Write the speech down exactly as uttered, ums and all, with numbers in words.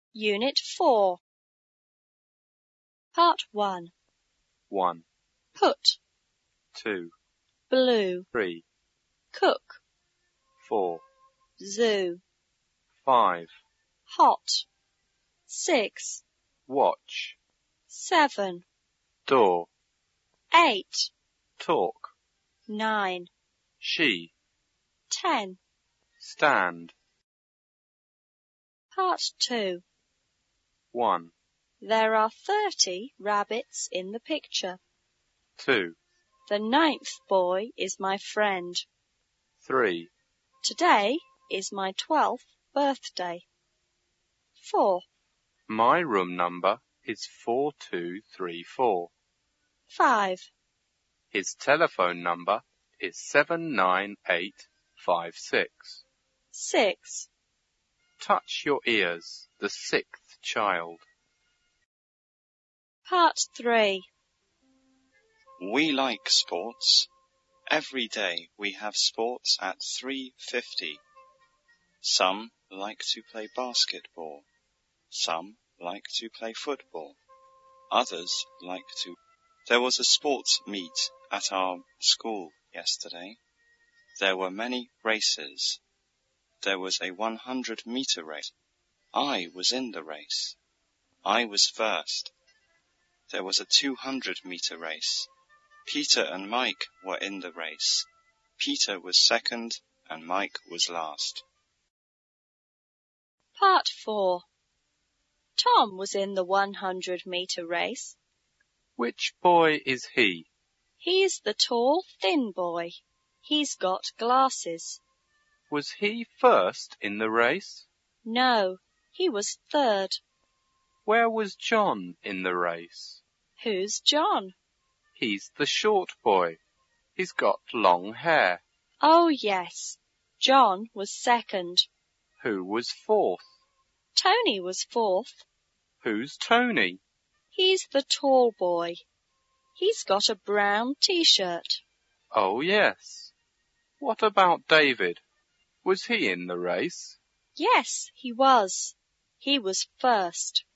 Unit four. Part one. One, Put, two, blue, three, cook, four, zoo, five, hot, six, watch, seven, door, eight, talk, nine, she, ten. stand. Part two. One, There are thirty rabbits in the picture. two, The ninth boy is my friend. three, Today is my twelfth birthday. Four, my room number is four two three four. five, His telephone number is seven nine eight five six. six. Touch your ears, the sixth child. Part three. We like sports. Every day we have sports at three fifty. Some like to play basketball. Some like to play football. Others like to... There was a sports meet at our school yesterday. There were many races. There was a one hundred meter race. I was in the race. I was first. There was a two hundred meter race. Peter and Mike were in the race. Peter was second and Mike was last. Part four. Tom was in the one hundred meter race. Which boy is he? He's the tall, thin boy. He's got glasses. Was he first in the race? No, he was third. Where was John in the race? Who's John? He's the short boy. He's got long hair. Oh, yes. John was second. Who was fourth? Tony was fourth. Who's Tony? He's the tall boy. He's got a brown t-shirt. Oh, yes. What about David? Was he in the race? Yes, he was. He was first.